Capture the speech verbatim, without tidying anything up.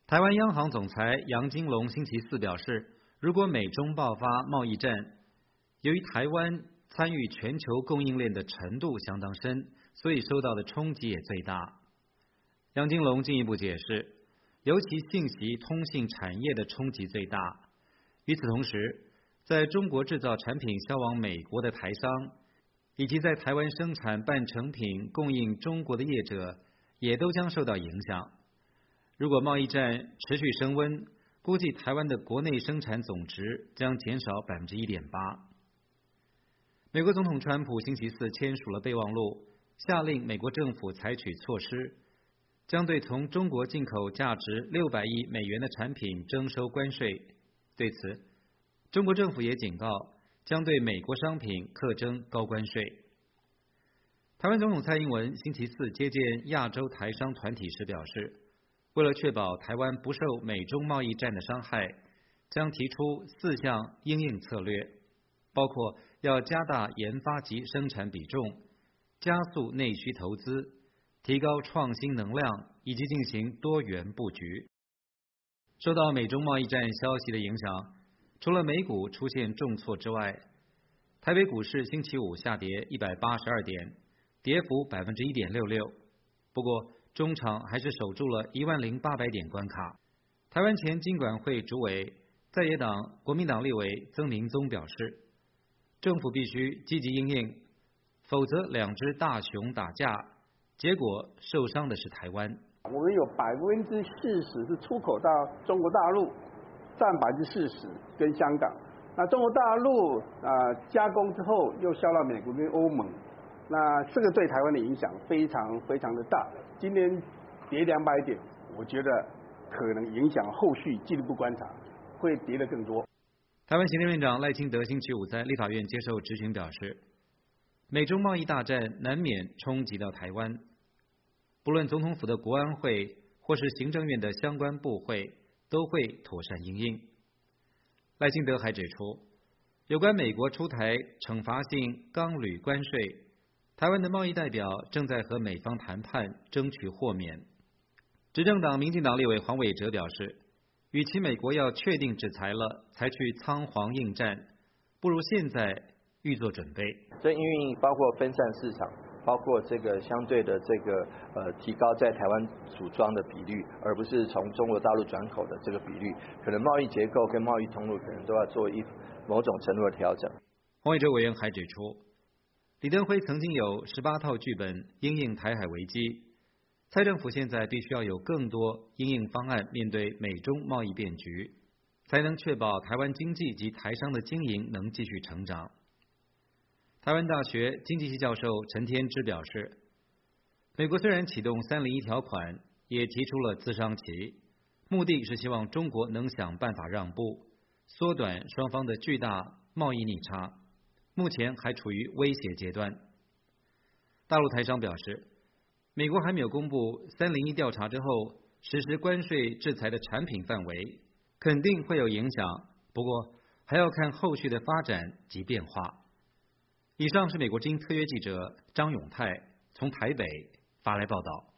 台湾央行总裁杨金龙星期四表示，如果美中爆发贸易战，由于台湾参与全球供应链的程度相当深，所以受到的冲击也最大。杨金龙进一步解释，尤其信息通信产业的冲击最大。与此同时，在中国制造产品销往美国的台商，以及在台湾生产半成品供应中国的业者，也都将受到影响。如果贸易战持续升温，估计台湾的国内生产总值将减少 百分之一点八。 美国总统川普星期四签署了备忘录，下令美国政府采取措施，将对从中国进口价值六百亿美元的产品征收关税。对此，中国政府也警告，将对美国商品课征高关税。台湾总统蔡英文星期四接见亚洲台商团体时表示，为了确保台湾不受美中贸易战的伤害，将提出四项因应策略，包括要加大研发及生产比重，加速内需投资，提高创新能量，以及进行多元布局。受到美中贸易战消息的影响，除了美股出现重挫之外，台北股市星期五下跌一百八十二点，跌幅 百分之一点六六。不过中场还是守住了一万零八百点关卡。台湾前金管会主委、在野党国民党立委曾明宗表示，政府必须积极因应，否则两只大熊打架，结果受伤的是台湾。 我们有百分之四十是出口到中国大陆，占百分之四十跟香港。那中国大陆啊、呃、加工之后又销到美国跟欧盟，那这个对台湾的影响非常非常的大。今天跌两百点，我觉得可能影响后续进一步观察，会跌得更多。 台湾行政院长赖清德星期五在立法院接受质询表示，美中贸易大战难免冲击到台湾，不论总统府的国安会或是行政院的相关部会都会妥善因应。赖清德还指出，有关美国出台惩罚性钢铝关税，台湾的贸易代表正在和美方谈判，争取豁免。执政党民进党立委黄伟哲表示，与其美国要确定制裁了才去仓皇应战，不如现在预做准备。 这因为包括分散市场，包括这个相对的这个呃提高在台湾组装的比率，而不是从中国大陆转口的这个比率，可能贸易结构跟贸易通路可能都要做一某种程度的调整。 黄伟哲委员还指出，李登辉曾经有十八套剧本因应台海危机，蔡政府现在必须要有更多因应方案面对美中贸易变局，才能确保台湾经济及台商的经营能继续成长。台湾大学经济系教授陈天之表示，美国虽然启动三零一条款，也提出了咨商期，目的是希望中国能想办法让步，缩短双方的巨大贸易逆差，目前还处于威胁阶段。大陆台商表示，美国还没有公布三零一调查之后实施关税制裁的产品范围，肯定会有影响，不过还要看后续的发展及变化。以上是美国之音特约记者张永泰从台北发来报道。